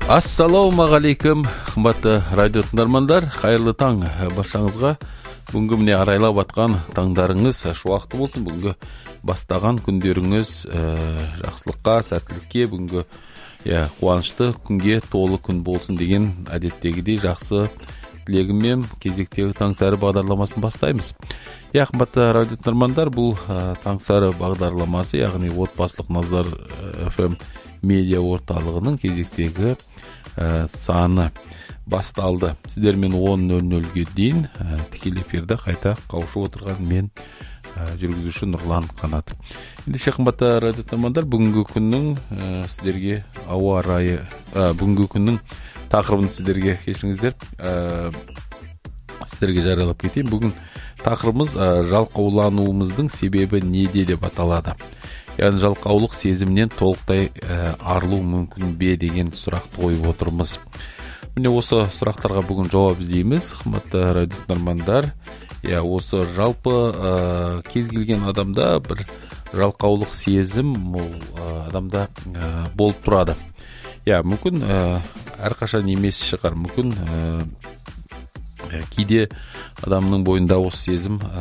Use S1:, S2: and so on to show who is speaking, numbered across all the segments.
S1: Ассалаумағалейкум, қымбатты радио тыңдармандар, қайырлы таң баршаңызға. Бүгінгі міне арайлап атқан таңдарыңыз шуақты болсын. Бүгінгі бастаған күндеріңіз жақсылыққа, сәттілікке, бүгінгі қуанышты күнге толы күн болсын деген әдеттегідей жақсы тілегіммен кезектегі таңсәрі бағдарламасын бастаймыз. Қымбатты радио тыңдармандар, бұл таңсәрі бағдарламасы, яғни отбасылық Назар FM медиа орталығының кезектегі саны басталды. Сіздермен 10:00-ге дейін тікелей эфирде қайта қауышып отырған мен жүргізуші Нұрлан Қанат. Ендеше қымбатты радио тыңдармандар, бүгінгі күннің сіздерге ауа райы, бүгінгі күннің тақырыбын сіздерге кешіріңіздер, сіздерге жариялап кетейін. Бүгін тақырыбымыз жалқаулануымыздың себебі неде деп аталады. Яғни жалқаулық сезімнен толықтай арылу мүмкін бе деген сұрақты қойып отырмыз. Міне осы сұрақтарға бүгін жауап іздейміз, қымбатты радио тыңдармандар. Осы жалпы кез келген адамда бір жалқаулық сезім адамда болып тұрады. Мүмкін әрқашан емес шығар, мүмкін кейде адамның бойында осы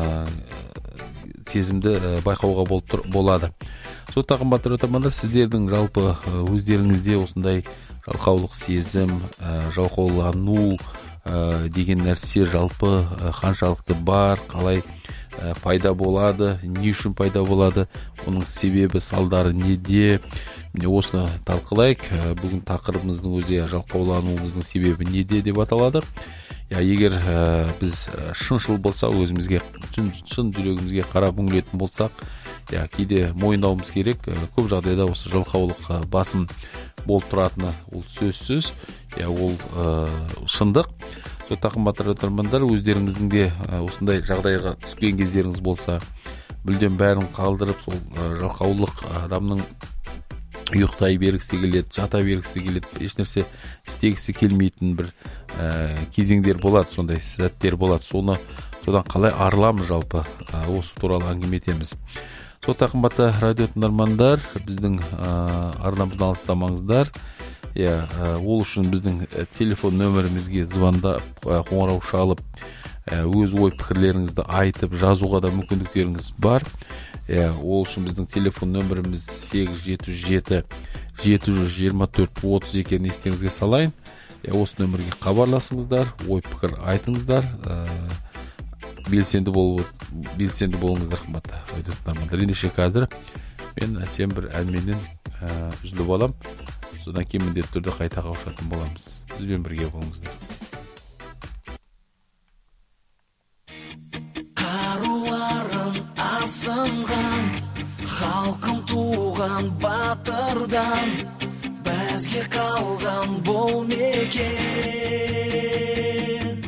S1: сезімді байқауға болады. Сондықтан қымбатты радио тыңдармандар, сіздердің жалпы өздеріңізде осындай жалқаулық сезім, жалқаулану деген нәрсе жалпы қаншалықты бар, қалай пайда болады, не үшін пайда болады, оның себебі, салдары неде? Міне осыны талқылайық. Бүгін тақырыбымыздың өзі жалқаулануымыздың себебі неде деп аталады. Егер біз шыншыл болсақ, өзімізге шын жүрегімізге қарап үңілетін болсақ, кейде мойындауымыз керек, көп жағдайда осы жалқаулық басым болып тұратыны ол сөзсіз, ол шындық. Сондықтан қымбатты радио тыңдармандар, өздеріңіздің де осындай жағдайға түскен кездеріңіз болса, мүлдем бәрін қалдырып, сол жалқаулық адамның ұйықтай бергісі келеді, жата бергісі келеді, ешнәрсе істегісі келмейтін бір кезеңдер болады, сондай сәттер болады. Содан қалай арыламыз жалпы, осы туралы әңгіме етеміз. Сондықтан қымбатты радио тыңдармандар, біздің арнамыздан алыстамаңыздар. Ол үшін біздің телефон нөмірімізге звондап, қоңырау шалып, өз ой пікірлеріңізді айтып, жазуға да мүмкіндіктеріңіз бар. Ол үшін біздің телефон нөміріміз 877-724-30 екенін естеріңізге салайын. Осы нөмірге хабарласыңыздар, ой пікір айтыңыздар, белсенді болыңыздар, қымбатты радио тыңдармандар. Ендеше қазір мен әсем бір әнменен үзіліп алам. Содан кейін міндетті түрде қайта қауышатын боламыз. Бізбен бірге болыңыздар.
S2: Қаруларын асынған, халқым туған батырдан, бізге қалған бұл мекен.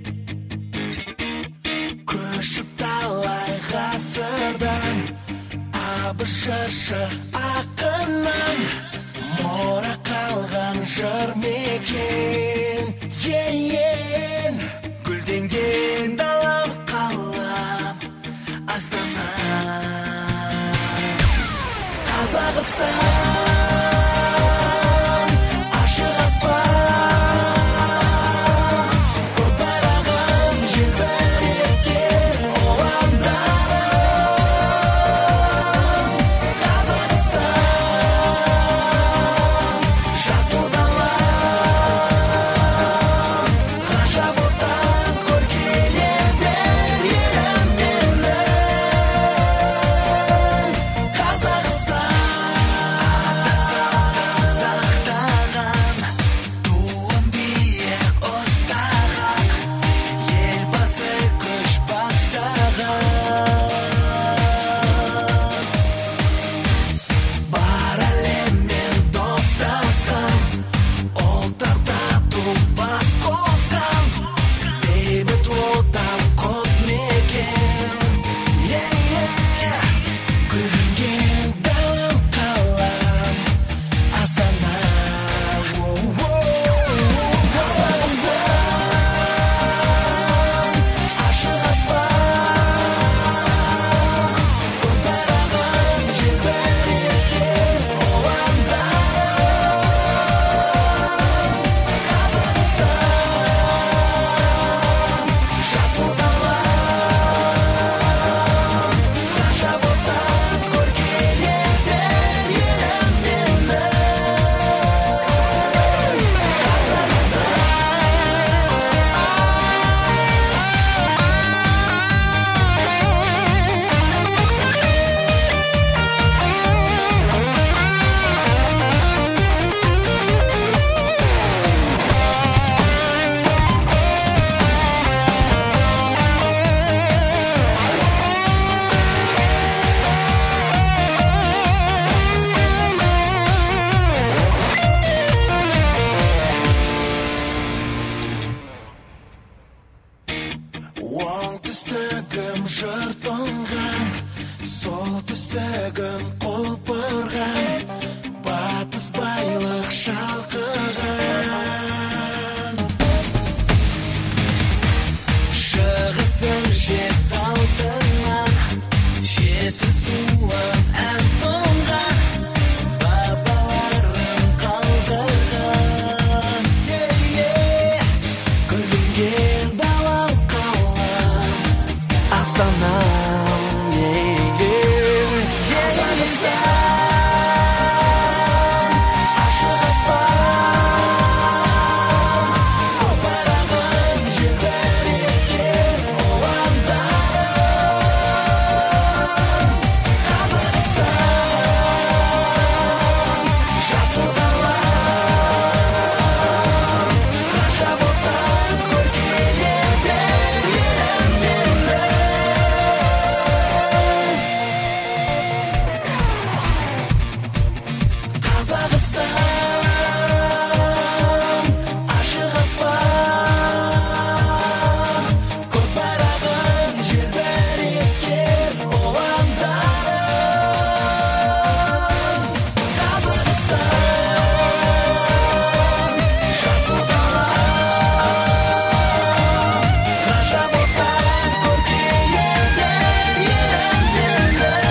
S2: Көшіп талай ғасырдан, Абыз жыршы ақыннан, мора қалған жыр мекен. Гүлденген далам қалам Астана Қазақстан, ашық аспан, көк байрағын желбіреткен ұландарым. Қазақстан, жасыл дала, ғажап отан, көркейген елім менің. Қазақстан, беті суық ән тұнған бабаларым қалдырған гүлденген далам қалам Астанам Қазақстан ашық аспан албыраған жер бәрекет ұландарым Қазақстан жасыл дала ғажап отан көркейген елім менің Қазақстан ашық аспан көк байрағын жер бәрекет ұландарым Қазақстан жасыл дала ғажап отан көркейген елім менің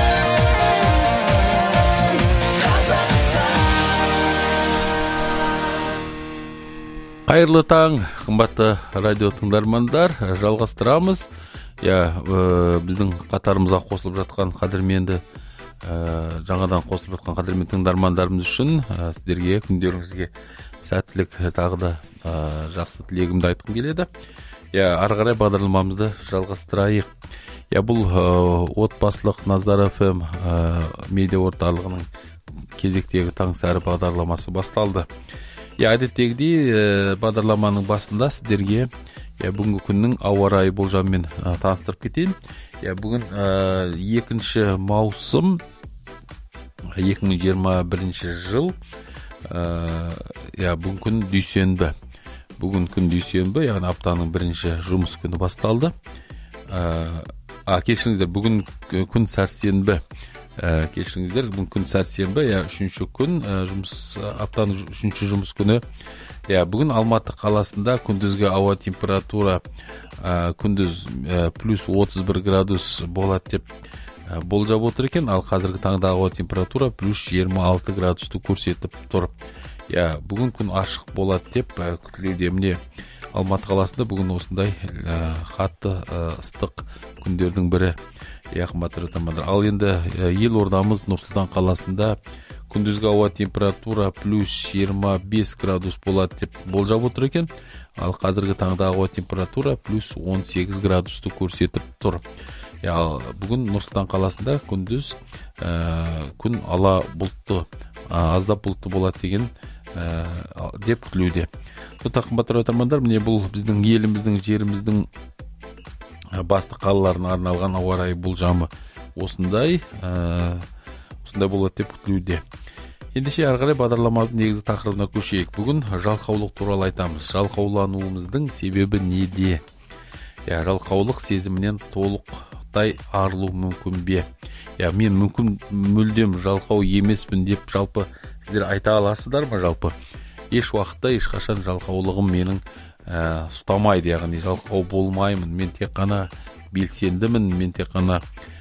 S2: Қазақстан
S1: Қайырлы таң, қымбатты радио тыңдармандар, жалғастырамыз. Біздің қатарымызға қосылып жатқан қадірменді, жаңадан қосылып жатқан қадірменді тыңдармандарымыз үшін сіздерге, күндеріңізге сәттілік, тағы да жақсы тілегімді айтқым келеді. Ары қарай бағдарламамызды жалғастырайық. Бұл отбасылық Назар FM медиа орталығының кезектегі таң сәрі бағдарламасы басталды. Әдеттегідей бағдарламаның басында сіздерге бүгінгі күннің ауа райы болжамымен таныстырып кетейін. Бүгін 2 маусым 2021 жыл. Бүгін күн дүйсенбі. Яғни аптаның бірінші жұмыс күні басталды. Кешіріңіздер, бүгін күн сәрсенбі. Бүгін күн сәрсенбі, үшінші күн, аптаның үшінші жұмыс күні. Бүгін Алматы қаласында күндізгі ауа температура күндіз плюс 31 градус болады деп болжап отыр екен, ал қазіргі таңда ауа температура плюс 26 градусты көрсетіп тұр. Бүгін күн ашық болады деп күтілуде. Міне Алматы қаласында бүгін осындай қатты ыстық күндердің бірі. Ал енді елордамыз Нұр-Сұлтан қаласында күндізгі ауа температура плюс 25 градус болады деп болжап отыр екен, ал қазіргі таңда ауа температура плюс 18 градусты көрсетіп тұр. Бүгін Нұр-Сұлтан қаласында күндіз күн ала бұлтты, аздап бұлтты болады деген деп күтілуде. Қымбатты тыңдармандар, міне бұл біздің еліміздің, жеріміздің басты қалаларына арналған ауа райы болжамы осындай болады деп күтілуде. Ендеше ары қарай бағдарламаның негізгі тақырыбына көшейік. Бүгін жалқаулық туралы айтамыз. Жалқаулануымыздың себебі неде? Жалқаулық сезімінен толықтай арылу мүмкін бе? Мен мүмкін мүлдем жалқау емеспін деп жалпы сіздер айта аласыздар ма? Жалпы еш уақытта ешқашан жалқаулығым менің ұстамайды, яғни жалқау болмаймын. Мен тек қана белсендімін, мен тек қана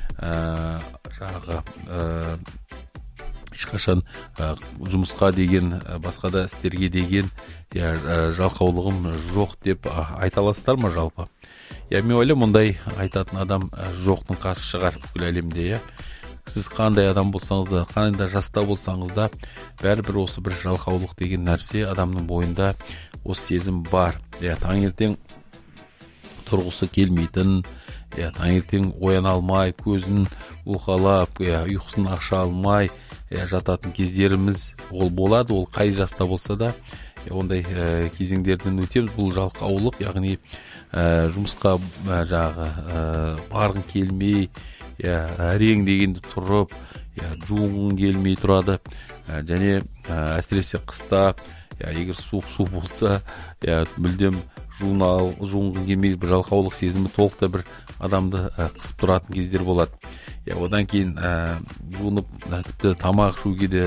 S1: ешқашан жұмысқа деген, басқа да істерге деген жалқаулығым жоқ деп айта аласыздар ма жалпы? Мен ойлаймын, мұндай айтатын адам жоқтың қасы шығар бүкіл әлемде. Сіз қандай адам болсаңыз да, қандай жаста болсаңыз да, бәрібір осы бір жалқаулық деген нәрсе адамның бойында осы сезім бар. Таңертең тұрғысы келмейтін, таңертең ояна алмай, көзін уқалап, ұйқысын аша алмай жататын кездеріміз ол болады. Ол қай жаста болса да ондай кезеңдерден өтеміз. Бұл жалқаулық, яғни жұмысқа барғың келмей, әрең дегенде тұрып, жуынғың келмей тұрады. Және әсіресе қыста, егер суық су болса, мүлдем жуынғың келмей, бір жалқаулық сезімі толықта бір адамды қысып тұратын кездер болады. Одан кейін жуынып, тіпті тамақ ішуге де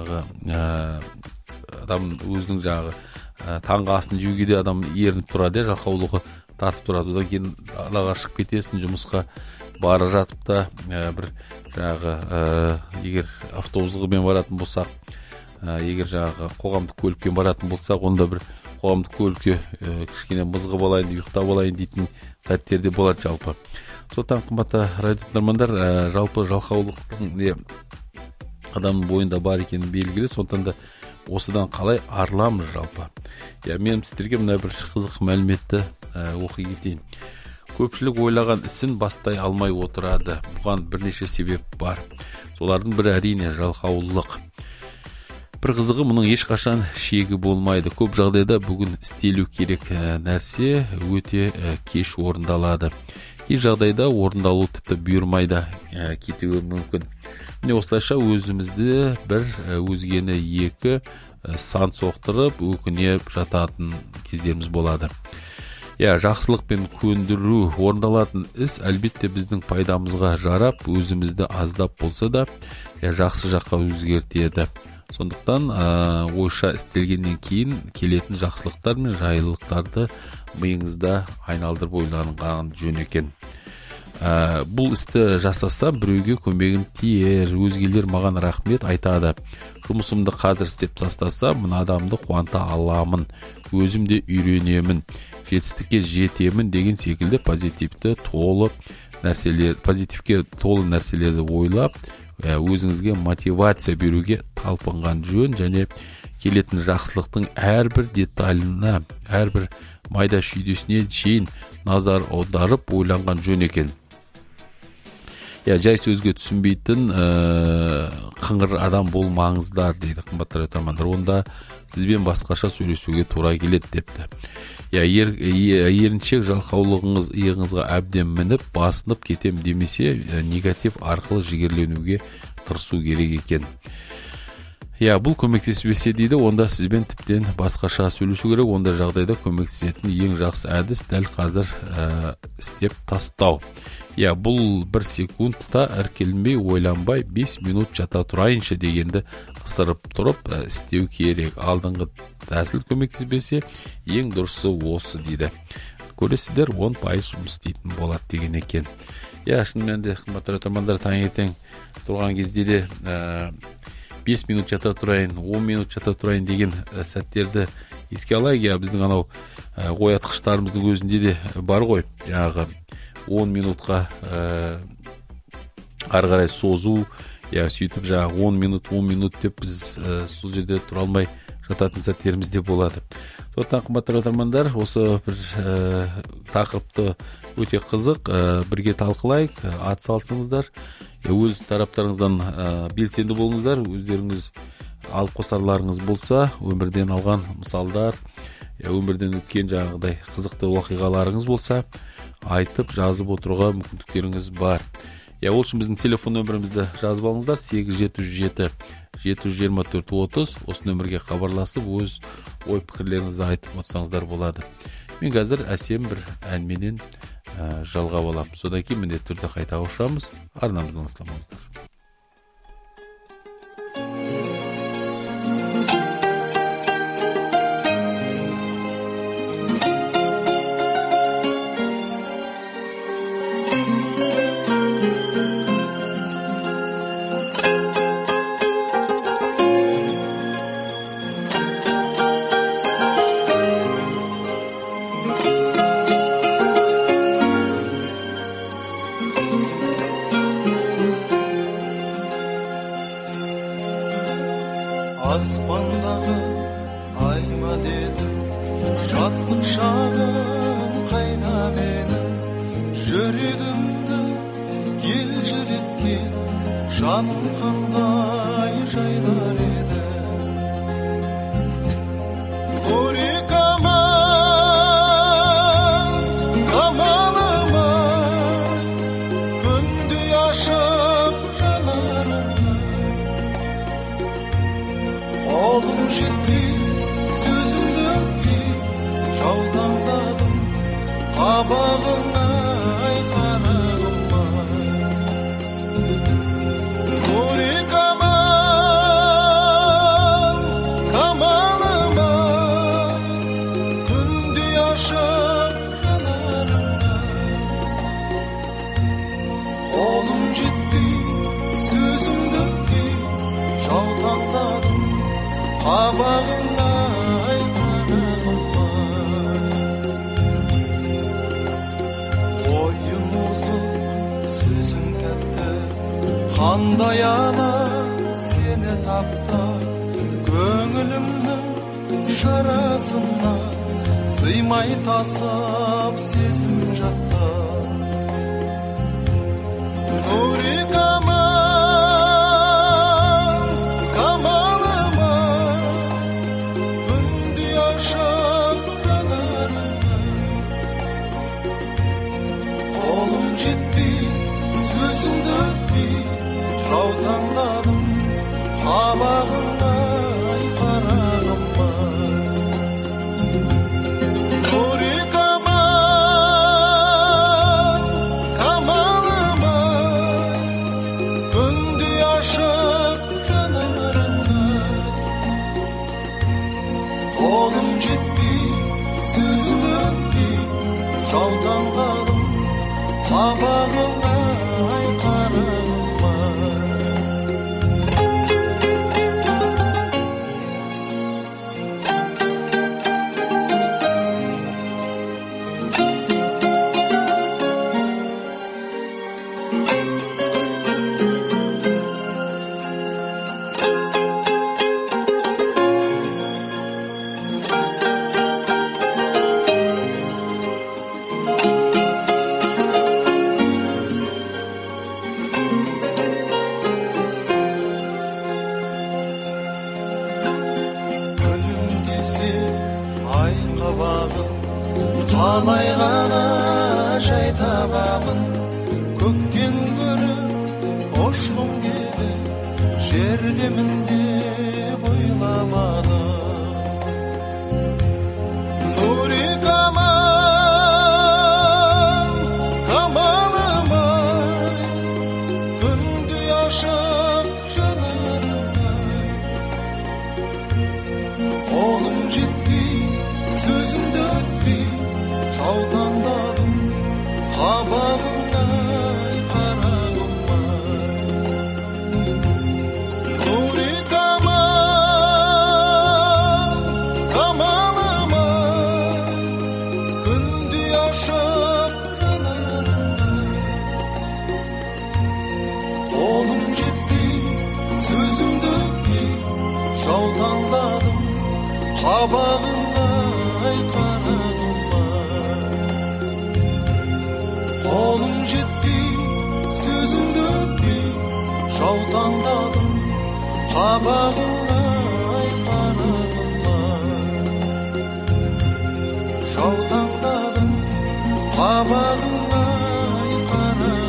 S1: адам өзінің таңғы асын жеуге де адам ерініп тұрады, жалқаулығы тартып тұрады. Одан кейін далаға шығып кетесің, жұмысқа бара жатып та бір жаңағы егер автобусымен баратын болсақ, егер жаңағы қоғамдық көлікпен баратын болсақ, онда бір қоғамдық көлікке кішкене мызғып алайын, ұйықтап алайын дейтін сәттерде болады жалпы. Сондықтан қымбатты радио тыңдармандар, жалпы жалқаулықтың не адамның бойында бар екені белгілі. Сондықтан да осыдан қалай арыламыз жалпы. Мен сіздерге мына бір қызық мәліметті оқи кетейін. Көпшілік ойлаған ісін бастай алмай отырады. Бұған бірнеше себеп бар. Солардың бірі әрине жалқаулық. Бір қызығы, мұның ешқашан шегі болмайды. Көп жағдайда бүгін істелу керек нәрсе өте кеш орындалады. Кей жағдайда орындалу тіпті бұйырмайды кетуі мүмкін. Осылайша өзімізді бір өзгені екі сан соқтырып өкінеп жататын кездеріміз болады. Жақсылықпен көндіру орындалатын іс әлбетте біздің пайдамызға жарап, өзімізді аздап болса да жақсы жаққа өзгертеді. Сондықтан ойша істелгеннен кейін келетін жақсылықтар мен жайлылықтарды миыңызда айналдырып ойланған жөн екен. Бұл істі жасаса біреуге көмегім тиер, өзгелер маған рахмет айтады. Жұмысымды қазір істеп тастаса, мына адамды қуанта аламын, өзім де үйренемін, жетістікке жетемін деген секілді позитивке толы нәрселерді ойлап, өзіңізге мотивация беруге талпынған жөн және келетін жақсылықтың әрбір деталына, әрбір майда шүйдесіне шейін назар аударып ойланған жөн екен. Жай сөзге түсінбейтін қыңыр адам болмаңыздар дейді қымбатты радио тыңдармандар. Онда сізбен басқаша сөйлесуге тура келеді депті. Еріншек жалқаулығыңыз иығыңызға әбден мініп, басынып кетем демесе, негатив арқылы жігерленуге тырысу керек екен. Бұл көмектеспесе дейді, онда сізбен тіптен басқаша сөйлесу керек. Онда жағдайда көмектесетін ең жақсы әдіс дәл қазір істеп тастау. Бұл бір секундта іркілмей, ойланбай 5 минут жата тұрайыншы дегенді ысырып тұрып істеу керек. Алдыңғы тәсіл көмектеспесе, ең дұрысы осы дейді. Көресіздер, 10% жұмыс істейтін болады деген екен. Шынымен де қымбатты тыңдармандар, таңертең тұрған кезде де 5 минут жата тұрайын, 10 минут жата тұрайын деген сәттерді еске алайық. Біздің анау оятқыштарымыздың өзінде де бар ғой, жаңағы 10 минутқа ары қарай созу, сөйтіп жаңағы 10 минут деп біз сол жерде тұра алмай жататын сәттеріміз де болады. Сондықтан қымбатты тыңдармандар, осы бір тақырыпты өте қызық, бірге талқылайық, атсалысыңыздар, өз тараптарыңыздан белсенді болыңыздар, өздеріңіз алып қосарларыңыз болса, өмірден алған мысалдар, өмірден өткен жаңағыдай қызықты оқиғаларыңыз болса, айтып жазып отыруға мүмкіндіктеріңіз бар. Ол үшін біздің телефон нөмірімізді жазып алыңыздар, 877-724-30, осы нөмірге хабарласып, өз ой пікірлеріңізді айтып отырсаңыздар болады. Мен қазір әсем бір әнменен жалғап алам. Содан кейін міндетті түрде қайта қосамыз. Арнамыздан ысламаңыздар.
S2: Аспандағы айма дедім, жастық шағым қайда менің, жүрегімді елжіреткен жаным қандай жайдар еді. Қамалыма күндей ашып жанарымды, қолым жетпей сөзіңді өтпей жаутаңдадым, қабағыңа ай қарағым-ай. Нурикама қабағыңа ай қарағым ойың ұзын сөзің тәтті қандай ана сені тапты көңілімнің шарасына сыймай тасып сезім жатты нурикама камалыма күндей ашық жанарыңа қолым жетпей сөзіңді өтпей жаутаңдадым қабағыңа ай қарағым нурикама камалыма күндей ашық жанарыңа қолым жетпей сөзің өтпей жаутаңдадым қабағыңа ай қарағым ай қабағын қалай ғана жай табамын көктен гөрі ұшқым келіп жердемін деп ойламадым нурикама камалыма күндей ашық жанарыңа қолым жетпей сөзімді өтпей жаутаңдадым қабағыңа ай қарағым нурикама камалыма күндей ашық жанарыңа қолым жетпей сөзімді өтпей жаутаңдадым қабағыңа ай қарағым қолым жетпей сөзіңді өтпей жаутаңдадым қабағыңа ай қарағым жаутаңдадым қабағыңа ай қарағым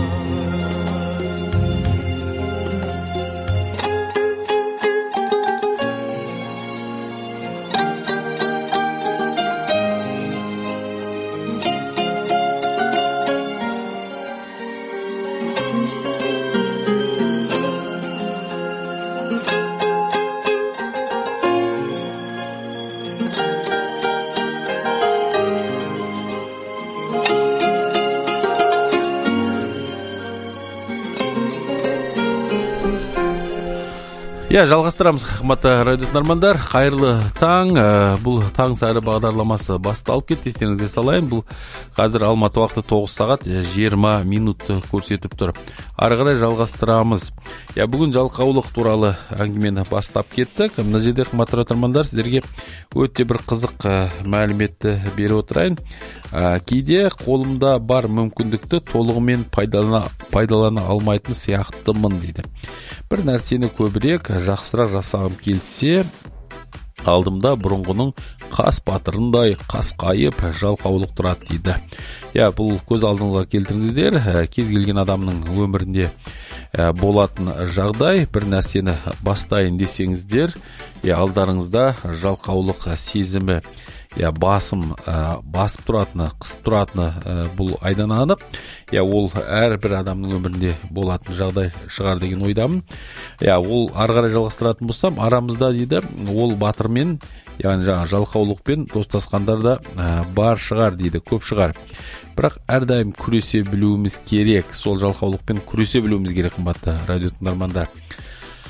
S1: Жалғастырамыз, қымбатты радио тыңдармандар. Қайырлы таң. Бұл таң сәрі бағдарламасы басталып кетті. Естеріңізге салайын. Бұл қазір Алматы уақыты 9 сағат 20 минут көрсетіп тұр. Ары қарай жалғастырамыз. Бүгін жалқаулық туралы әңгімені бастап кеттік. Мына жерде, қымбатты радио тыңдармандар, сіздерге өте бір қызық мәліметті беріп отырайын. Кейде қолымда бар мүмкіндікті толығымен пайдалана алмайтын сияқтымын дейді. Бір нәрсені көбірек жақсырақ жасағым келсе, алдымда бұрынғының қас батырындай қасқайып жалқаулық тұрады дейді. Бұл көз алдыңызға келтіріңіздер. Кез келген адамның өмірінде болатын жағдай, бір нәрсені бастайын десеңіздер, алдарыңызда жалқаулық сезімі басып тұратыны, қысып тұратыны бұл айдан анық. Ол әрбір адамның өмірінде болатын жағдай шығар деген ойдамын. Ол ары қарай жалғастыратын болсам, арамызда дейді, ол батырмен, яғни жалқаулықпен достасқандар да бар шығар дейді, көп шығар. Бірақ әрдайым күресе білуіміз керек, сол жалқаулықпен күресе білуіміз керек, қымбатты радио тыңдармандар.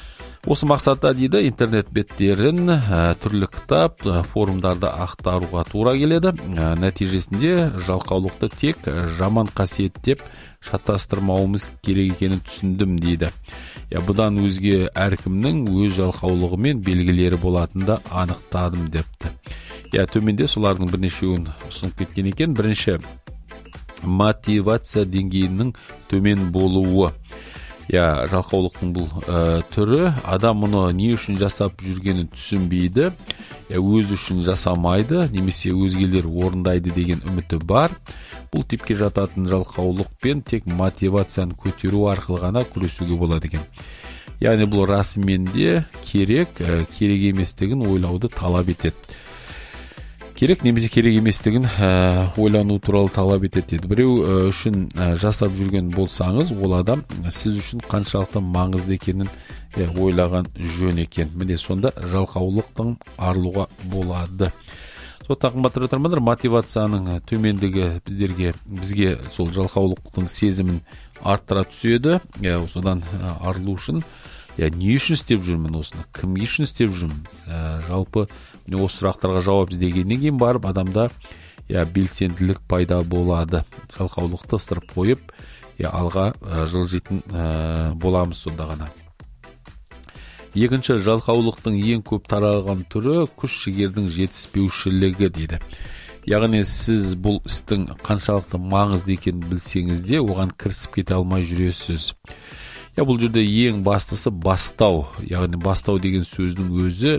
S1: Осы мақсатта дейді интернет беттерін түрлі кітап, форумдарда ақтаруға тура келеді. Нәтижесінде жалқаулықты тек жаман қасиет деп шатастырмауымыз керек екенін түсіндім дейді. Бұдан өзге әркімнің өз жалқаулығы мен белгілері болатында анықтадым депті. Төменде солардың бірнешеуін ұсынып кеткен екен. Бірінші, мотивация деңгейінің төмен болуы. Жалқаулықтың бұл түрі, адам мұны не үшін жасап жүргенін түсінбейді, өз үшін жасамайды, немесе өзгелер орындайды деген үміті бар. Бұл типке жататын жалқаулықпен тек мотивацияны көтеру арқылы ғана күресуге болады екен. Яғни бұл расымен де керек еместігін ойлауды талап етеді. Керек немесе керек еместігін ойлану туралы талап етеді. Біреу үшін жасап жүрген болсаңыз, ол адам сіз үшін қаншалықты маңызды екенін ойлаған жөн екен. Міне сонда жалқаулықтың арылуға болады. Қымбатты тыңдармандар, мотивацияның төмендігі бізге сол жалқаулықтың сезімін арттыра түседі. Содан арылу үшін не үшін істеп жүрмін осыны, кім үшін істеп жүрмін, жалпы осы сұрақтарға жауап іздегеннен кейін барып адамда белсенділік пайда болады. Жалқаулықты ысырып қойып, алға жылжитын боламыз сонда ғана. Екінші, жалқаулықтың ең көп таралған түрі күш-жігердің жетіспеушілігі дейді. Яғни сіз бұл істің қаншалықты маңызды екенін білсеңіз де, оған кірісіп кете алмай жүресіз. Бұл жерде ең бастысы бастау. Яғни бастау деген сөздің өзі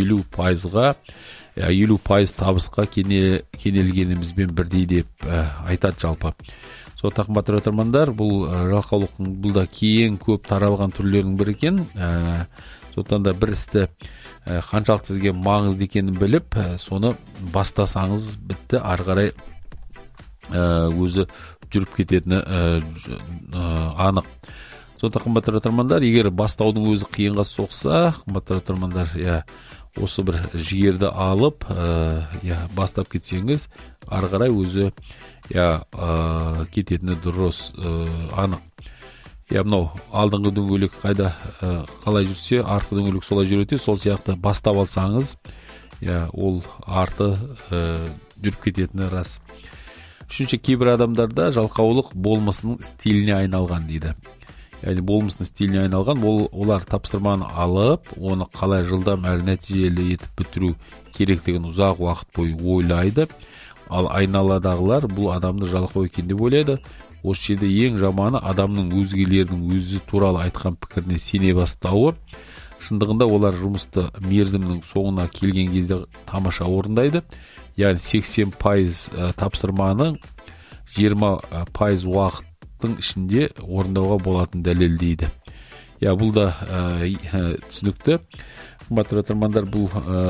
S1: 50% табысқа кенелгенімізбен бірдей деп айтады жалпы. Қымбатты тыңдармандар, бұл жалқаулықтың бұл да ең көп таралған түрлерінің бірі екен. Сондықтан да бір істі қаншалықты сізге маңызды екенін біліп, соны бастасаңыз бітті, ары қарай өзі жүріп кететіні анық. Қымбатты тыңдармандар, егер бастаудың өзі қиынға соқса, қымбатты тыңдармандар, осы бір жігерді алып, бастап кетсеңіз, ары қарай өзі кететіні дұрыс анық. Мынау алдыңғы дөңгелек қалай жүрсе, артқы дөңгелек солай жүреді, сол сияқты бастап алсаңыз, ол арты жүріп кететіні рас. Үшінші, кейбір адамдарда жалқаулық болмысының стиліне айналған дейді. Яғни болмысының стиліне айналған, олар тапсырманы алып, оны қалай жылдам әрі нәтижелі етіп бітіру керектігін ұзақ уақыт бойы ойлайды. Ал айналадағылар бұл адамды жалқау екен деп ойлайды. Осы жерде ең жаманы адамның өзгелердің өзі туралы айтқан пікіріне сене бастауы. Шындығында олар жұмысты мерзімнің соңына келген кезде тамаша орындайды. Яғни 80% тапсырманы 20% уақыттың ішінде орындауға болатын дәлелдейді. Бұл да түсінікті. Қымбатты тыңдармандар, бұл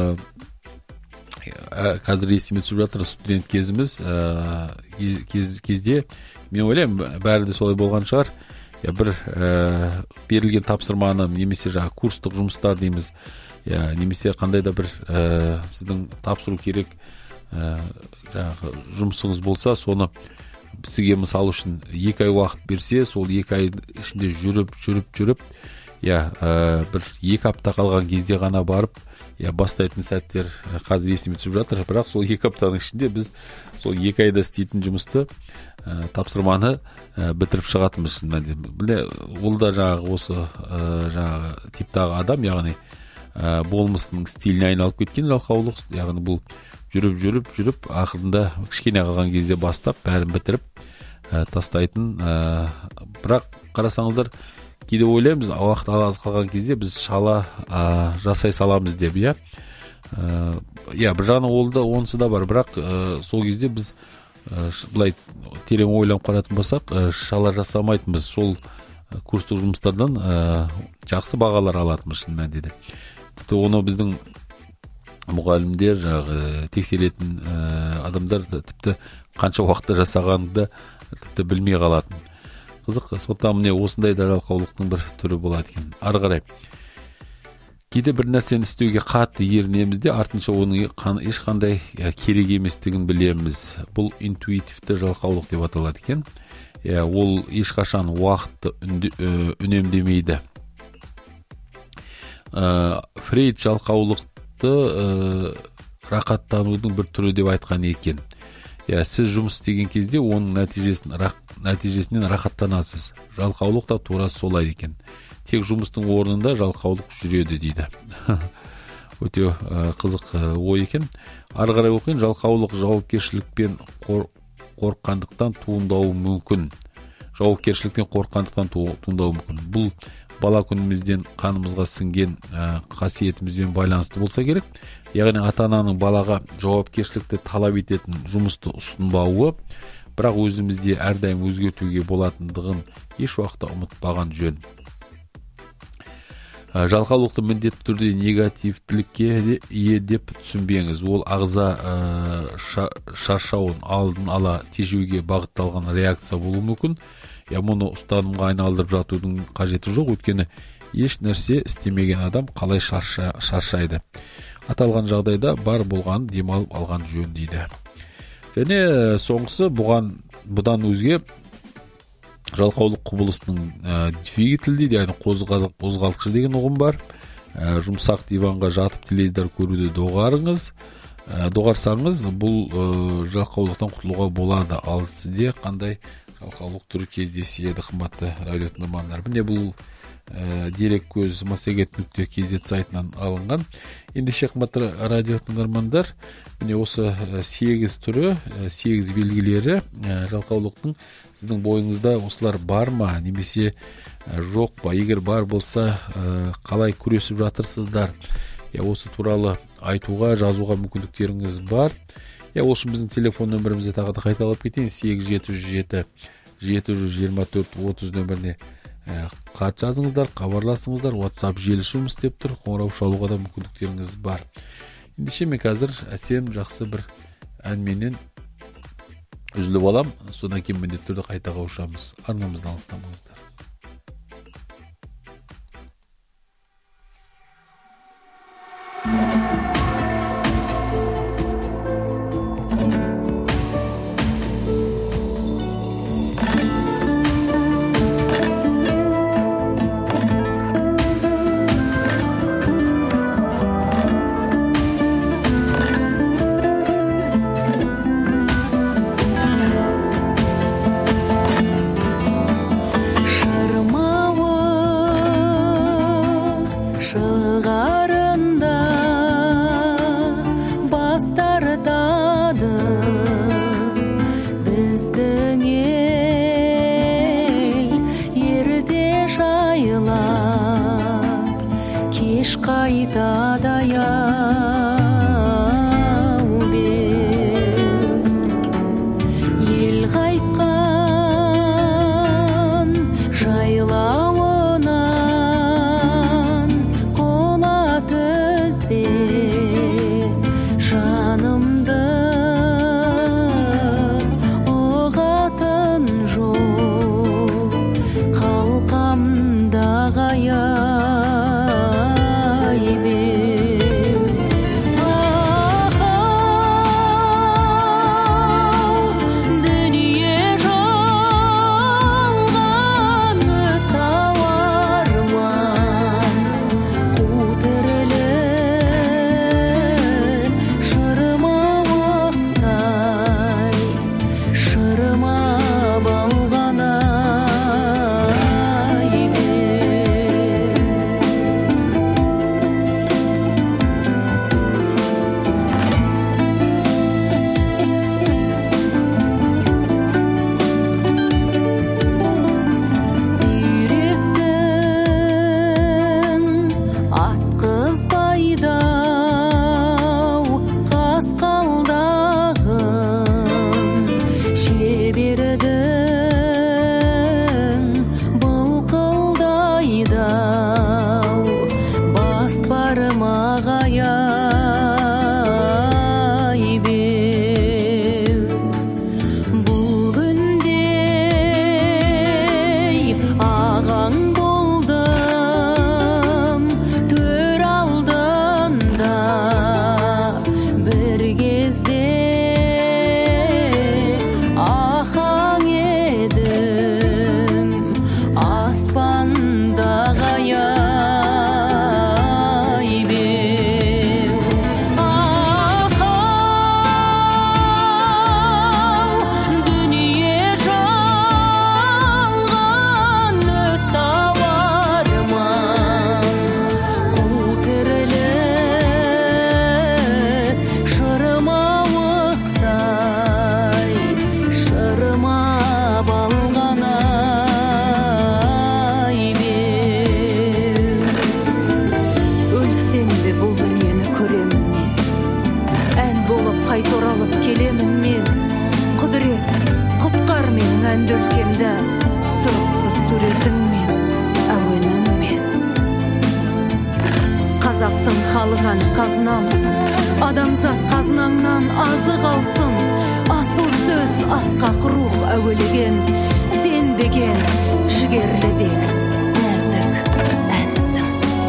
S1: қазір есіме түсіп жатыр, студент кезіміз кезде мен ойлаймын, бәрі де солай болған шығар. Бір берілген тапсырманы немесе курстық жұмыстар дейміз, немесе қандай да бір сіздің тапсыру керек жұмысыңыз болса, соны сізге мысал үшін 2 ай уақыт берсе, сол 2 ай ішінде жүріп бір 2 апта қалған кезде ғана барып бастайтын сәттер қазір есіме түсіп жатыр. Бірақ сол 2 аптаның ішінде біз сол 2 айда істейтін жұмысты, тапсырманы бітіріп шығатынбыз. Ол да осы типтағы адам, яғни болмысының стиліне айналып кеткен жалқаулық. Яғни бұл жүріп ақырында кішкене қалған кезде бастап бәрін бітіріп тастайтын. Бірақ қарасаңыздар, кейде ойлаймыз, уақыт аз қалған кезде біз шала жасай саламыз деп, бір жағынан онысы да бар. Бірақ сол кезде біз былай терең ойланып қарайтын болсақ, шала жасамайтынбыз. Сол курстық жұмыстардан жақсы бағалар алатынбыз шын мәнінде. Тіпті оны біздің мұғалімдер, тексеретін адамдар тіпті қанша уақытта жасағанды тіпті білмей қалатын. Қызық. Сондықтан міне осындай да жалқаулықтың бір түрі болады екен. Ары қарай кейде бір нәрсені істеуге қатты ерінеміз де, артынша оның ешқандай керек еместігін білеміз. Бұл интуитивті жалқаулық деп аталады екен. Ол ешқашан уақытты үнемдемейді. Фрейд жалқаулықты рақаттанудың бір түрі деп айтқан екен. Сіз жұмыс істеген кезде оның нәтижесінен рақаттанасыз. Жалқаулық та тура солай екен. Тек жұмыстың орнында жалқаулық жүреді дейді. Өте қызық ой екен. Ары қарай оқиын. Жалқаулық жауапкершіліктен қорыққандықтан туындауы мүмкін. Бұл бала күнімізден қанымызға сіңген қасиетімізбен байланысты болса керек. Яғни ата-ананың балаға жауапкершілікті талап ететін жұмысты ұсынбауы, бірақ өзімізде әрдайым өзгертуге болатындығын еш уақытта ұмытпаған жөн. Жалқаулықты міндетті түрде негативтілікке ие деп түсінбеңіз. Ол ағза шаршауын алдын ала тежеуге бағытталған реакция болуы мүмкін. Мұны ұстанымға айналдырып жатудың қажеті жоқ, өйткені еш нәрсе істемеген адам қалай шаршайды. Аталған жағдайда бар болған демалып алған жөн дейді. Және соңғысы бұдан өзге жалқаулық құбылысының двигатель дейді, яғни қозғалтқыш деген ұғым бар. Жұмсақ диванға жатып теледидар көруді доғарсаңыз, бұл жалқаулықтан құтылуға болады. Ал сізде қандай жалқаулық түрі кездеседі, қымбатты радио тыңдармандар? Міне бұл дерек көз massagет.kz сайтынан алынған. Ендеше қымбатты радио тыңдармандар, міне осы 8 түрі, 8 белгілері жалқаулықтың сіздің бойыңызда осылар бар ма, немесе жоқ па? Егер бар болса, қалай күресіп жатырсыздар? Осы туралы айтуға, жазуға мүмкіндіктеріңіз бар. Ол үшін біздің телефон нөмірімізді тағы да қайталап кетейін. 8707 724 30 нөміріне хат жазыңыздар, хабарласыңыздар. WhatsApp желісі жұмыс істеп тұр. Қоңырау шалуға да мүмкіндіктеріңіз бар. Ендеше мен қазір әсем жақсы бір әнменен үзіліп алам. Содан кейін міндетті түрде қайта қауышамыз. Арнамыздан алыстамаңыздар.
S3: халық қазынамсың, адамзат қазынаңнан азық алсын. Асыл сөз, асқақ рух әуелеген, сен деген жігерлі де нәзік әнсің.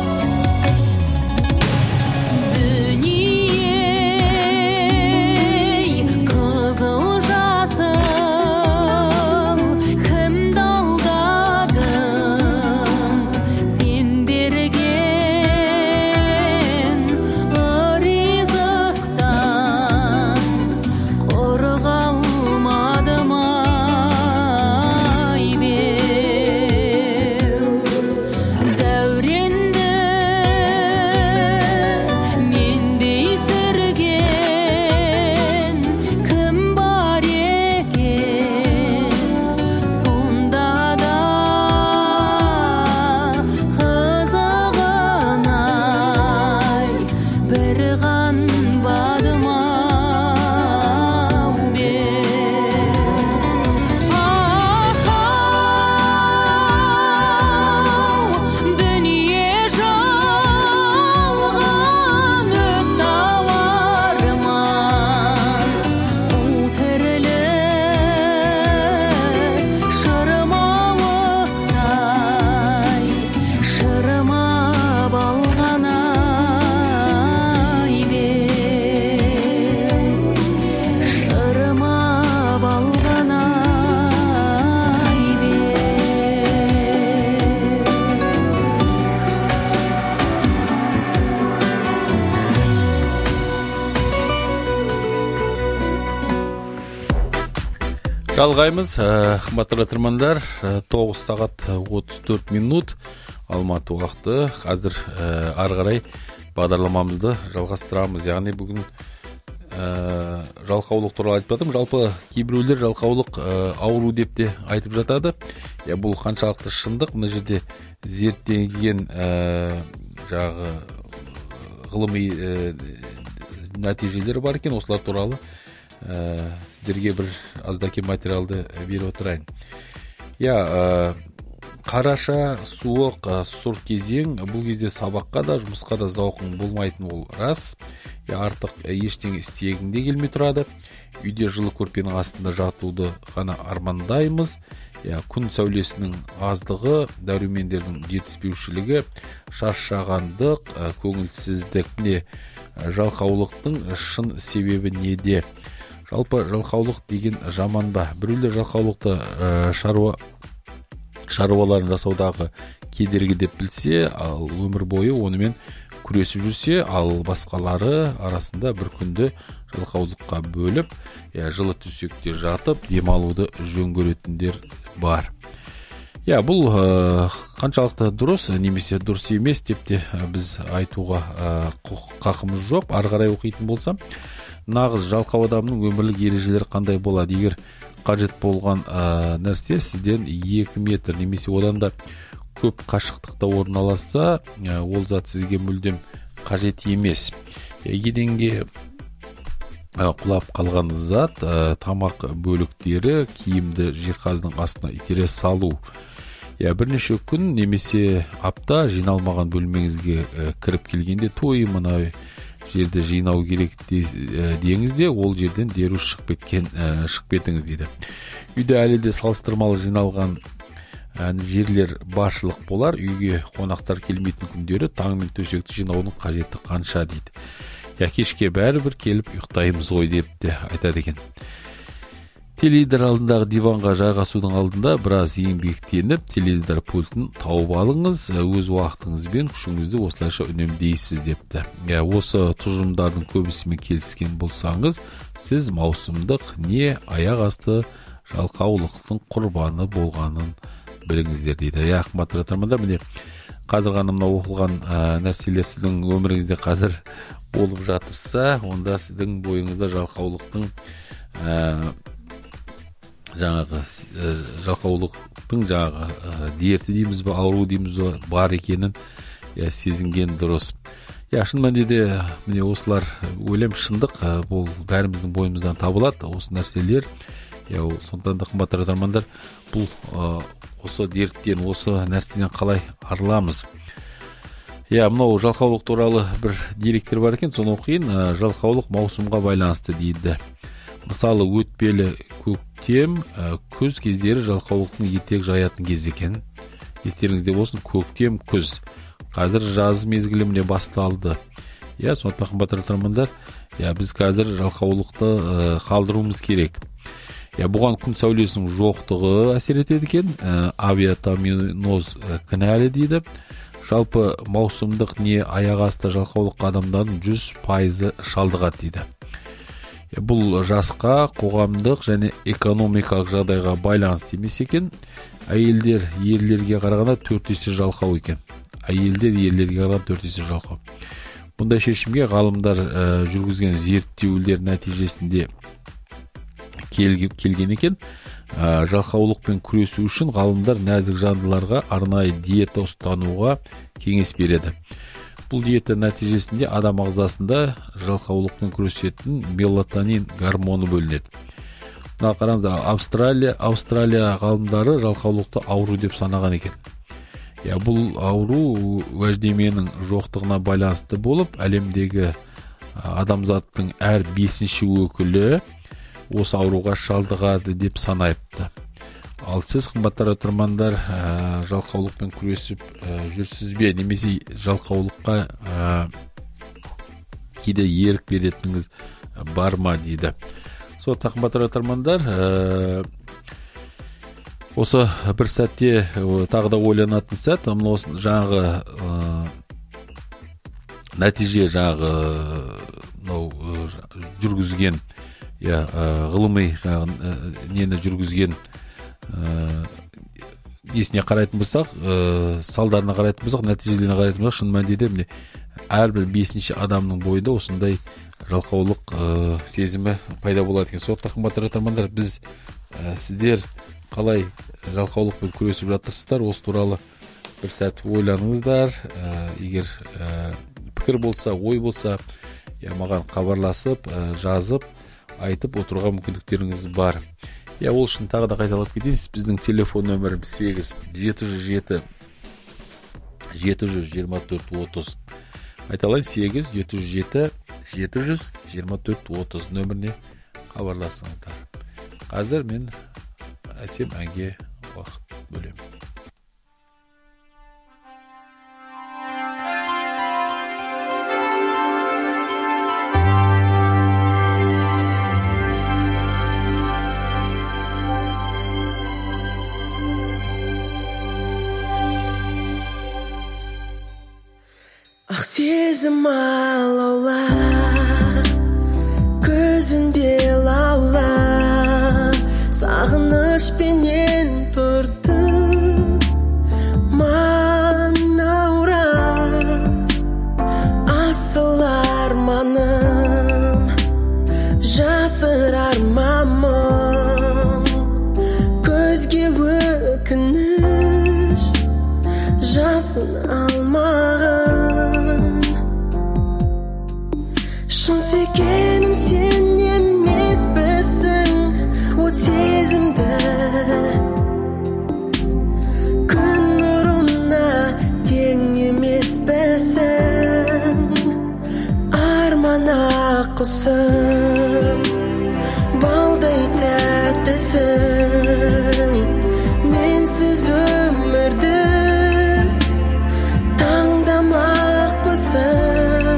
S1: Жалғаймыз, қымбатты тыңдармандар, 9 сағат 34 минут Алматы уақыты. Қазір ары қарай бағдарламамызды жалғастырамыз. Яғни бүгін жалқаулық туралы айтып жатырмын. Жалпы кейбіреулер жалқаулық ауру деп те айтып жатады. Бұл қаншалықты шындық? Мына жерде зерттелген жағы ғылыми нәтижелері бар екен. Осылар туралы сіздерге бір аздаки материалды беріп отырайын. Қараша, суық, сұр кезең. Бұл кезде сабаққа да, жұмысқа да зауқың болмайтын ол рас. Артық ештеңе істегің де келмей тұрады. Үйде жылы көрпенің астында жатуды ғана армандаймыз. Күн сәулесінің аздығы, дәрумендердің жетіспеушілігі, шаршағандық, көңілсіздік не, жалқаулықтың шын себебі неде? Жалпы жалқаулық деген жаман ба? Біреулер жалқаулықты шаруаларын жасаудағы кедергі деп білсе, ал өмір бойы онымен күресіп жүрсе, ал басқалары арасында бір күнді жалқаулыққа бөліп, жылы төсекте жатып, демалуды жөн көретіндер бар. Бұл қаншалықты дұрыс, немесе дұрыс емес деп те біз айтуға қақымыз жоқ. Ары қарай оқитын болсам, нағыз жалқау адамның өмірлік ережелері қандай болады? Егер қажет болған нәрсе сізден 2 метр немесе одан да көп қашықтықта орналасса, ол зат сізге мүлдем қажет емес. Еденге құлап қалған зат, тамақ бөліктері, киімді жиһаздың астына итере салу. Бірнеше күн немесе апта жиналмаған бөлмеңізге кіріп келгенде, той мына жерді жинау керек деңізде, ол жерден деру шығып кетіңіз дейді. Үйде әлі де салыстырмалы жиналған жерлер баршылық болар. Үйге қонақтар келмейтін күндері таңмен төсекті жинаудың қажеті қанша дейді. Кешке бәрібір келіп ұйықтаймыз ғой деп те айтады екен. Теледидар алдындағы диванға жайғасудың алдында біраз еңбектеніп, теледидар пультін тауып алыңыз, өз уақытыңыз бен күшіңізді осылайша үнемдейсіз депті. Осы тұжырымдардың көбісімен келіскен болсаңыз, сіз маусымдық не аяқ асты жалқаулықтың құрбаны болғанын біліңіздер дейді. Қымбатты тыңдармандар, міне қазір ғана мына оқылған нәрселер сіздің өміріңізде қазір болып жатырса, онда сіздің бойыңызда жалқаулықтың дерті дейміз бе, ауру дейміз бе, бар екенін сезінген дұрыс. Шын мәнінде міне осылар өлем шындық, бұл бәріміздің бойымыздан табылады, осы нәрселер. Сондықтан да қымбатты тыңдармандар, бұл осы дерттен, осы нәрседен қалай арыламыз? Мынау жалқаулық туралы бір деректер бар екен, соны оқиын. Жалқаулық маусымға байланысты дейді. Мысалы, өтпелі көктем, күз кездері жалқаулықтың етек жаятын кез екен. Естеріңізде болсын, көктем, күз. Қазір жаз мезгілі міне басталды. Сондықтан қымбатты тыңдармандар, біз қазір жалқаулықты қалдыруымыз керек. Бұған күн сәулесінің жоқтығы әсер етеді екен. Авиатоминоз кінәлі дейді. Жалпы маусымдық не аяқ асты жалқаулық адамдардың 100% шалдығады дейді. Бұл жасқа, қоғамдық және экономикалық жағдайға байланысты емес екен. Әйелдер ерлерге қарағанда 4 есе жалқау екен. Әйелдер ерлерге қарағанда 4 есе жалқау. Бұндай шешімге ғалымдар жүргізген зерттеулер нәтижесінде келген екен. Жалқаулықпен күресу үшін ғалымдар нәзік жандыларға арнайы диета ұстануға кеңес береді. Бұл диета нәтижесінде адам ағзасында жалқаулықпен күресетін мелатонин гормоны бөлінеді. Қараңыздар, Австралия ғалымдары жалқаулықты ауру деп санаған екен. Бұл ауру уәждеменің жоқтығына байланысты болып, әлемдегі адамзаттың әр 5-ші өкілі осы ауруға шалдығады деп санайыпты. Ал сіз, қымбатты тыңдармандар, жалқаулықпен күресіп жүрсіз бе, немесе жалқаулыққа кейде ерік беретініңіз бар ма дейді. Сондықтан, қымбатты тыңдармандар, осы бір сәтте тағы да ойланатын сәт, жаңағы нәтиже, жүргізген ғылыми нені жүргізген несіне қарайтын болсақ, салдарына қарайтын болсақ, нәтижелеріне қарайтын болсақ, шын мәнінде әрбір 5-ші адамның бойында осындай жалқаулық сезімі пайда болады екен. Сондықтан, қымбатты тыңдармандар, біз сіздер қалай жалқаулықпен күресіп жатырсыздар, осы туралы бір сәт ойланыңыздар. Егер пікір болса, ой болса, маған хабарласып, жазып, айтып отыруға мүмкіндіктеріңіз бар. Ол үшін тағы да қайталап кетейін. Біздің телефон нөміріміз 8-7-724-30. Айталайын, 8-7-7-724-30 нөміріне хабарласыңыздар. Қазір мен әсем әнге уақыт бөлем.
S4: Ақ сезім алаула, көзінде лаула, сағынышпенен тұрды манаура. Асыл арманым, жасыр армамым, көзге өкініш, жасын алмағын. Шын сүйгенім сен емеспісің, от сезімді күн нұрына тең емеспісің. Арман аққусың, балдай тәттісің, менсіз өмірді таңдамақпысың.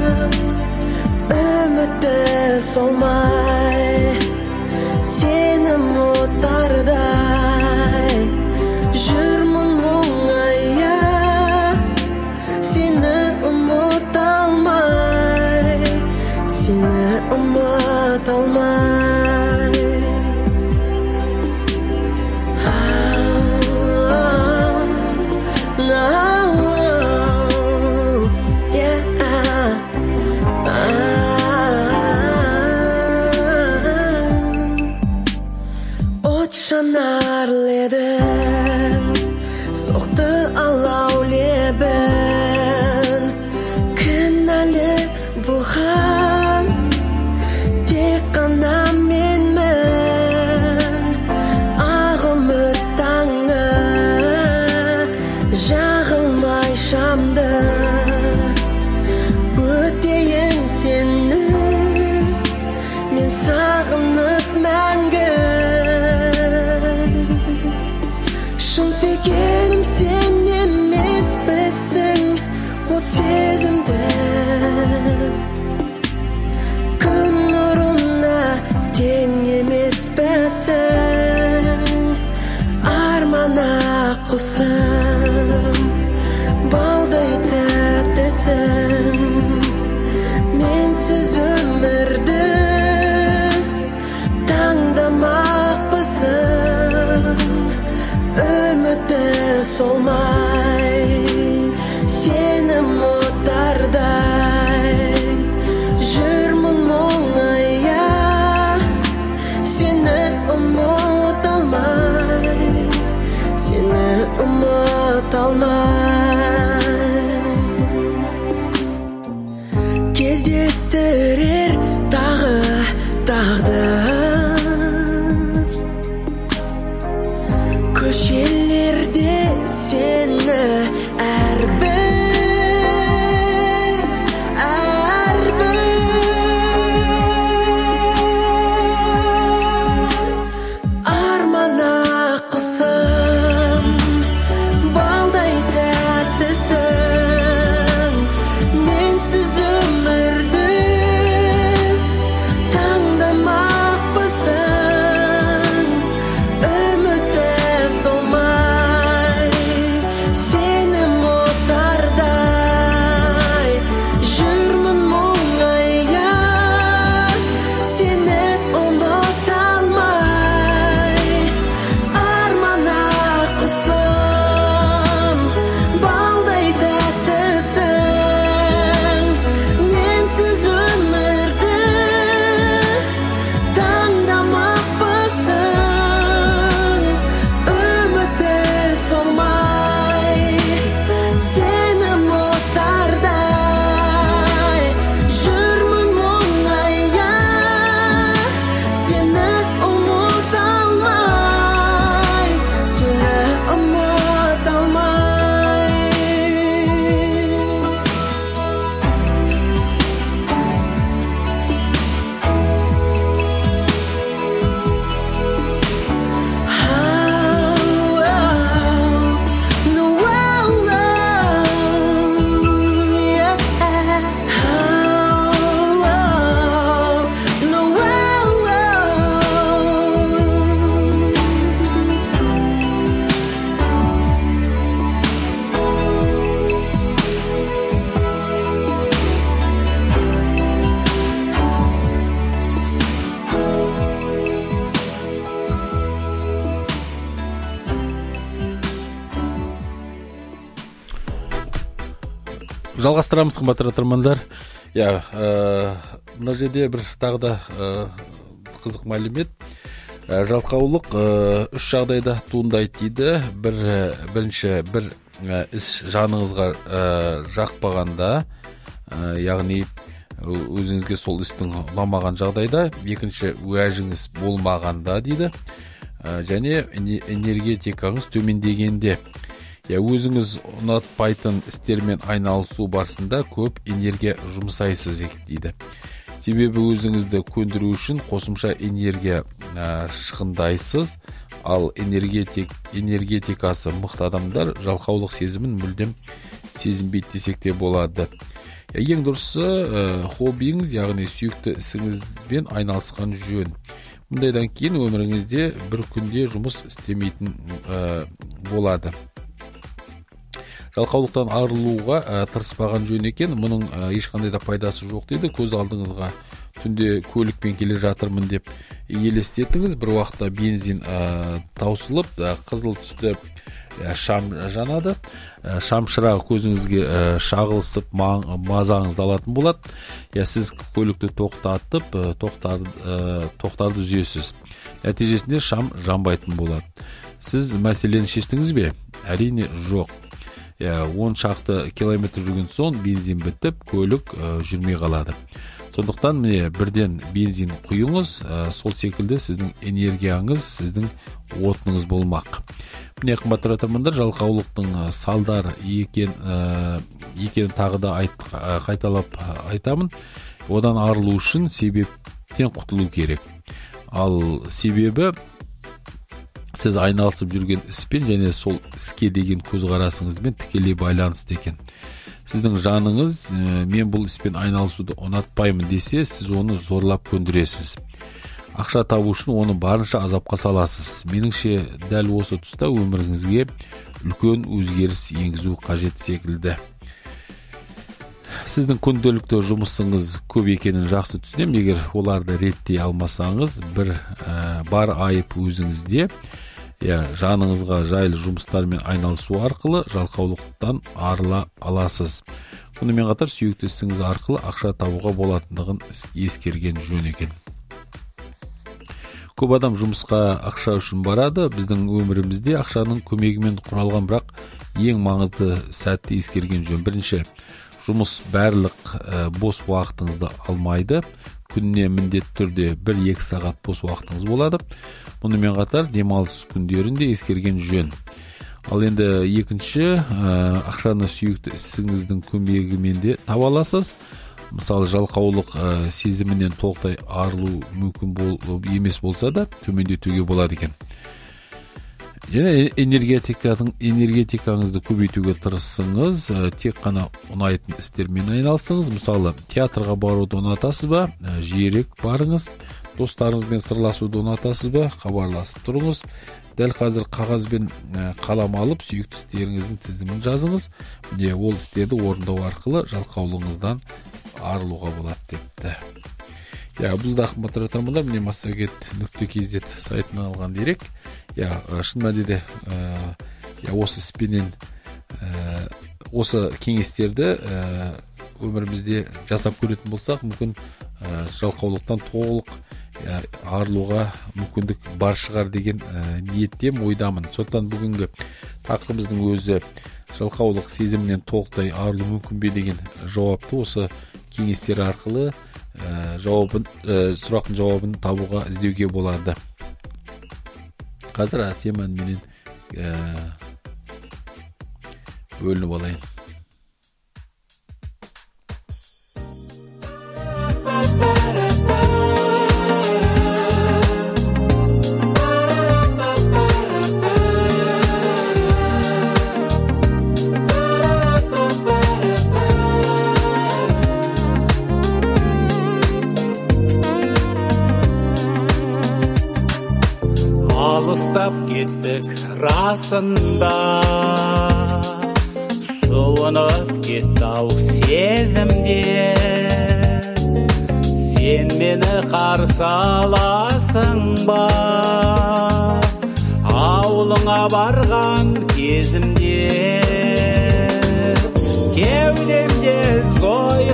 S4: Үмітті солмай, сені мұтардай, жүрмін мұңая, сені ұмыта алмай, сені ұмыта алмай. құсым балдай тәттісің менсіз өмірді таңдамақпысың үміті солмай сені ұмытардай жүрмін мұңая сені ұмыта алмай кездестірер тағы тағдыр көшелерде сені армана құсым балдай тәттісің менсіз өмірді таңдамақпысың үміті солмай сені ұмытардай жүрмін мұңая сені ұмыта алмай армана құсым балдай тәттісің менсіз өмірді таңдамақпысың үміті солмай сені ұмытардай жүрмін мұңая сені ұмыта алмай сені ұмыта алмай
S1: Жалғастырамыз, қымбатты тыңдармандар. Мына жерде бір тағы да қызық мәлімет. Жалқаулық үш жағдайда туындайды дейді. Бірінші іс жаныңызға жақпағанда, яғни өзіңізге сол істің ұнамаған жағдайда, екінші уәжіңіз болмағанда дейді. Және энергетикаңыз төмендегенде. Өзіңіз ұнатпайтын істермен айналысу барысында көп энергия жұмсайсыз дейді. Себебі өзіңізді көндіру үшін қосымша энергия шығындайсыз, ал энергетикасы мықты адамдар жалқаулық сезімін мүлдем сезінбейді десек те болады. Ең дұрысы хоббиіңіз, яғни сүйікті ісіңізбен айналысқан жөн. Мұндайдан кейін өміріңізде бір күнде жұмыс істемейтін болады. Жалқаулықтан арылуға тырыспаған жөн екен, мұның ешқандай да пайдасы жоқ дейді. Көз алдыңызға түнде көлікпен келе жатырмын деп елестетіңіз, бір уақытта бензин таусылып, қызыл түсті шам жанады, шам шырағы көзіңізге шағылысып мазаңызды алатын болады. Сіз көлікті тоқтарды үзесіз. Нәтижесінде шам жанбайтын болады. Сіз мәселені шештіңіз бе? Әрине жоқ. 10 шақты километр жүрген соң бензин бітіп, көлік жүрмей қалады. Сондықтан бірден бензин құйыңыз, сол секілді сіздің энергияңыз, сіздің отыныңыз болмақ. Қымбатты тыңдармандар, жалқаулықтың салдар екенін тағы да қайталап айтамын. Одан арылу үшін себептен құтылу керек. Ал себебі сіз айналысып жүрген іспен және сол іске деген көзқарасыңызбен тікелей байланысты екен. Сіздің жаныңыз, мен бұл іспен айналысуды ұнатпаймын десе, сіз оны зорлап көндіресіз. ақша табу үшін оны барынша азапқа саласыз. Меніңше, дәл осы тұста өміріңізге үлкен өзгеріс енгізу қажет секілді. Сіздің күнделікті жұмысыңыз көп екенін жақсы түсінемін. Егер оларды реттей алмасаңыз, бар айып өзіңізде. Жаныңызға жайлы жұмыстармен айналысу арқылы жалқаулықтан арыла аласыз. Мұнымен қатар сүйікті ісіңіз арқылы ақша табуға болатындығын ескерген жөн екен. Көп адам жұмысқа ақша үшін барады. Біздің өмірімізде ақшаның көмегімен құралған, бірақ ең маңызды сәтті ескерген жөн. Бірінші, жұмыс барлық бос уақытыңызды алмайды. Күніне міндетті түрде 1-2 сағат бос уақытыңыз болады. Мұнымен қатар демалыс күндерінде ескерген жөн. Ал енді екінші, ақшаны сүйікті ісіңіздің көмегімен де таба аласыз. Мысалы, жалқаулық сезімінен толықтай арылу мүмкін емес болса да, төмендетуге болады екен. Және энергетикаңызды көбейтуге тырысыңыз, тек қана ұнайтын істермен айналысыңыз. Мысалы, театрға баруды ұнатасыз ба? Жиірек барыңыз. Достарыңызбен сырласуды ұнатасыз ба? Хабарласып тұрыңыз. Дәл қазір қағаз бен қалам алып, сүйікті істеріңіздің тізімін жазыңыз. Ол істерді орындау арқылы жалқаулығыңыздан арылуға болады депті. Бұл да қымбатты тыңдармандар, міне massagет.kz сайтынан алған дерек. Шын мәнінде осы іспенен осы кеңестерді өмірімізде жасап көретін болсақ, мүмкін жалқаулықтан толық арылуға мүмкіндік бар шығар деген ниеттем, ойдамын. Сондықтан бүгінгі тақырыбымыздың өзі жалқаулық сезімінен толықтай арылу мүмкін бе деген жауапты осы кеңестер арқылы сұрақтың жауабын табуға іздеуге болады. Қазір Әсем әнменен бөлініп алайын.
S5: Алыстап кеттік расында, суынып кетті-ау сезімде. Сен мені қарсы аласың ба, ауылыңа барған кезімде. Кеудемде сой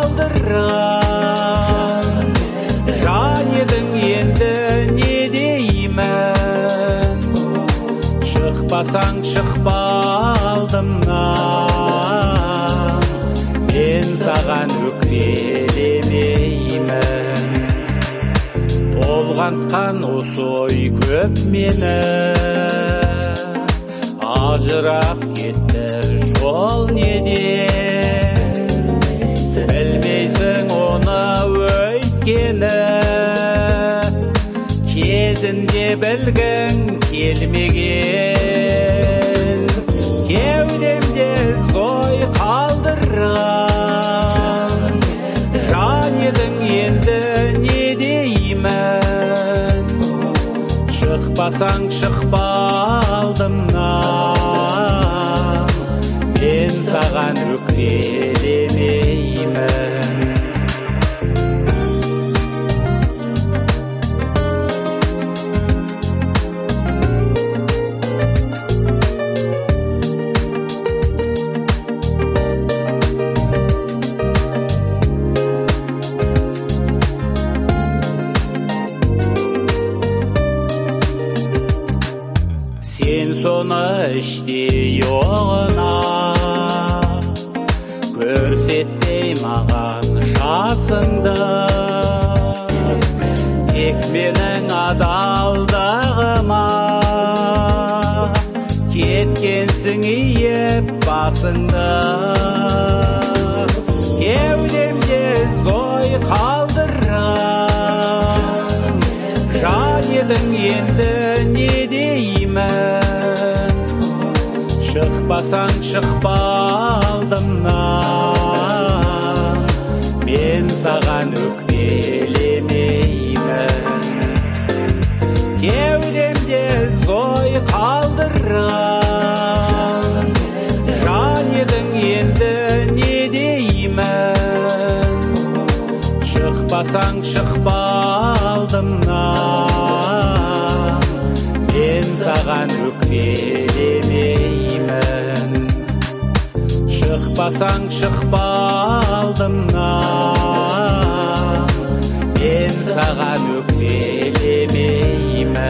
S5: қалдырып, жан едің енді не деймін. Шықпасаң шықпа алдымнан, мен саған өкпелемеймін. Толғантқан осы ой көп мені, ажырап кетті жол неде. Білмейсің оны өйткені, кезінде білгің келмеген. Кеудемде сой қалдырып, жан едің енді не деймін. Шықпасаң шықпа алдымнан, мен саған өкпелемеймін. Соны іштей оғына көрсетпей маған жасыңды. Тек менің адалдығыма кеткенсің иіп басыңды. Кеудемде сой қалдырып, жан едің енді не деймін. Шықпасаң шықпа алдымнан, мен саған өкпелемеймін. шықпасаң шықпа алдымнан, мен саған өкпелемеймін. Шықпасаң шықпа алдымнан, мен саған өкпелемеймін.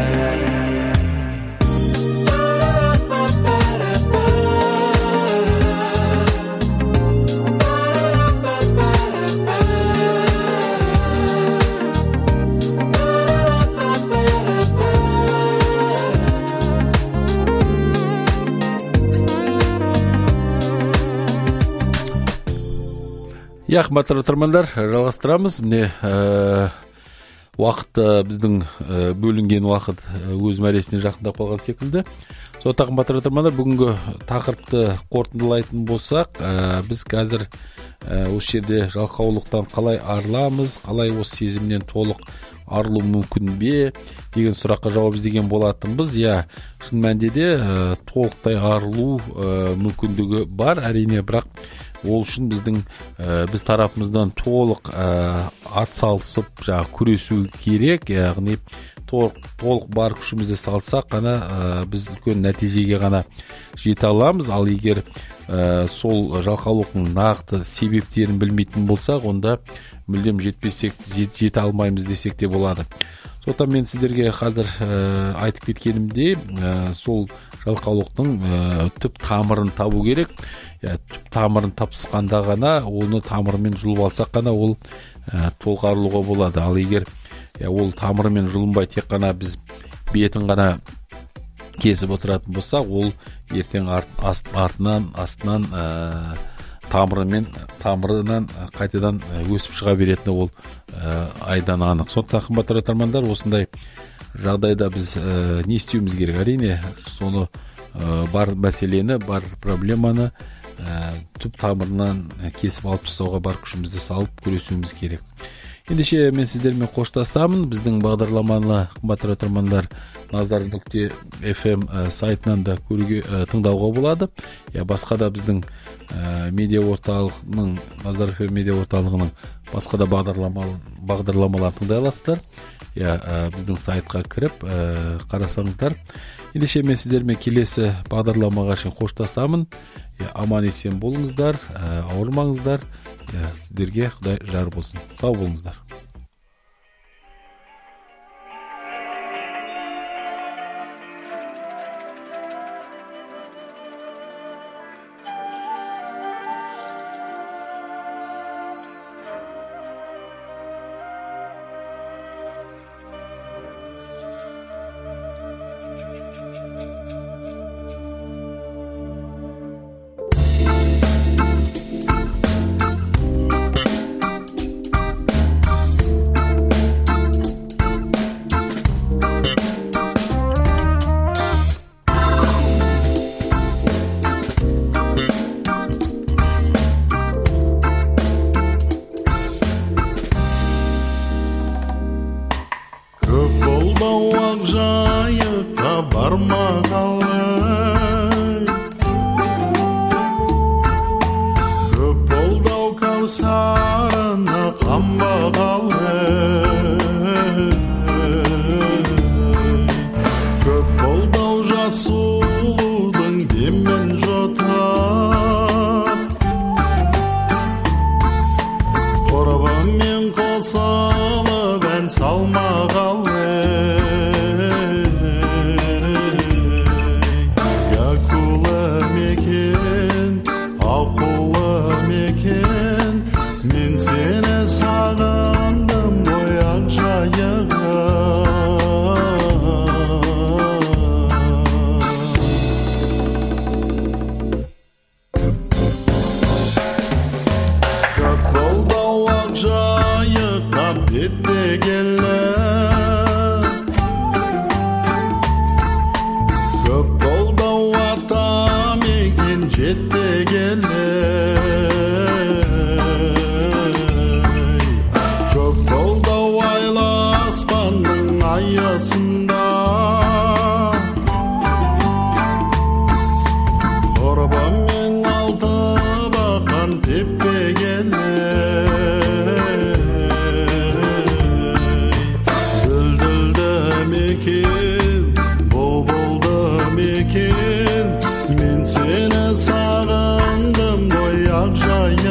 S1: Қымбатты тыңдармандар, жалғастырамыз. Міне уақыт біздің бөлінген уақыт өз мәресіне жақындап қалған секілді. Сондықтан қымбатты тыңдармандар, бүгінгі тақырыпты қорытындылайтын болсақ, біз қазір осы жерде жалқаулықтан қалай арыламыз, қалай осы сезімнен толық арылу мүмкін бе деген сұраққа жауап іздеген болатынбыз. Шын мәнінде де толықтай арылу мүмкіндігі бар, әрине, бірақ ол үшін біз тарапымыздан толық атсалысып күресу керек, яғни толық бар күшімізді салсақ қана біз үлкен нәтижеге ғана жете аламыз. Ал егер сол жалқаулықтың нақты себептерін білмейтін болсақ, онда мүлдем жете алмаймыз десек те болады. Сондықтан мен сіздерге қазір айтып кеткенімде, сол жалқаулықтың түп тамырын табу керек. Түп тамырын тапсықанда ғана, оны тамырымен жұлып алсақ қана ол толық арылуға болады. Ал егер ол тамырымен жұлынбай тек қана біз бетін ғана кесіп отыратын болсақ, ол ертең астынан тамырынан қайтадан өсіп шыға беретіні ол айдан анық. Сондықтан қымбатты тыңдармандар, осындай жағдайда біз не істеуіміз керек? Әрине, соны бар мәселені, бар проблеманы түп тамырынан кесіп алып тастауға бар күшімізді салып күресуіміз керек. Ендеше мен сіздермен қоштасамын. Біздің бағдарламаны қымбатты тыңдармандар nazar.fm сайтынан да тыңдауға болады. Басқа да біздің медиа орталығының, Назар FM медиа орталығының басқа да бағдарламаларын тыңдай аласыздар. Біздің сайтқа кіріп қарасаңыздар. Ендеше мен сіздермен келесі бағдарламаға шейін қоштасамын. Аман есен болыңыздар, ауырмаңыздар. Сіздерге Құдай жар болсын. Сау болыңыздар.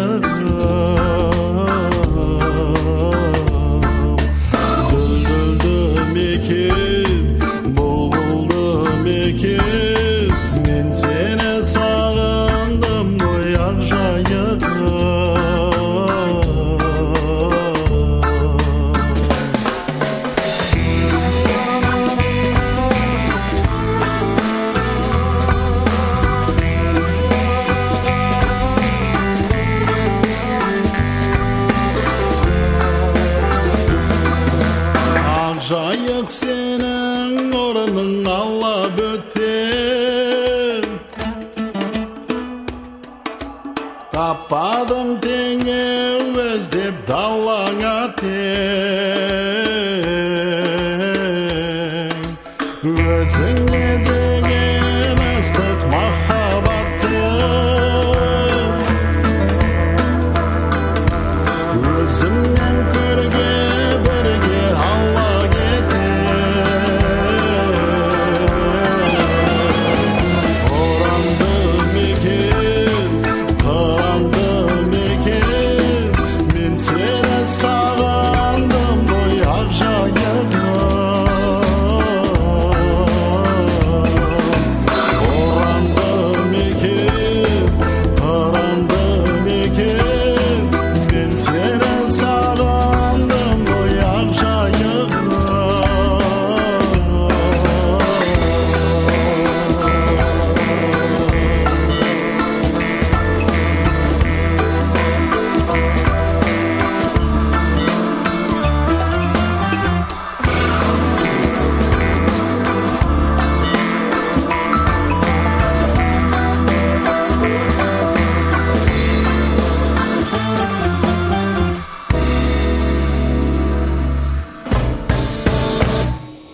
S6: Бұлдылдым екен, бұлдылдым екен, мен сені сағындым ғой ақ жайық. Жайық сенің орының алла бөтен, таппадым теңеу іздеп далаңа тең. Өзіңе де